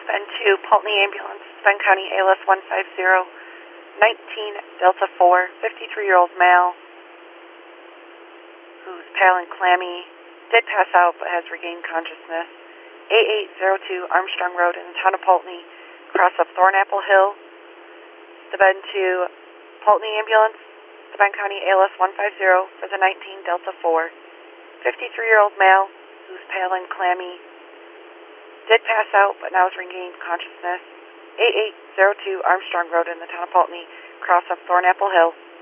Spend 2, Pulteney Ambulance, Spend County ALS 150, 19 Delta 4, 53-year-old male who's pale and clammy, did pass out but has regained consciousness. 8802 Armstrong Road in the town of Pulteney, cross of Thornapple Hill. Spend 2, Pulteney Ambulance, Spend County ALS 150 for the 19 Delta 4, 53-year-old male who's pale and clammy, did pass out but now has regained consciousness. 8802 Armstrong Road in the town of Pulteney, cross of Thornapple Hill.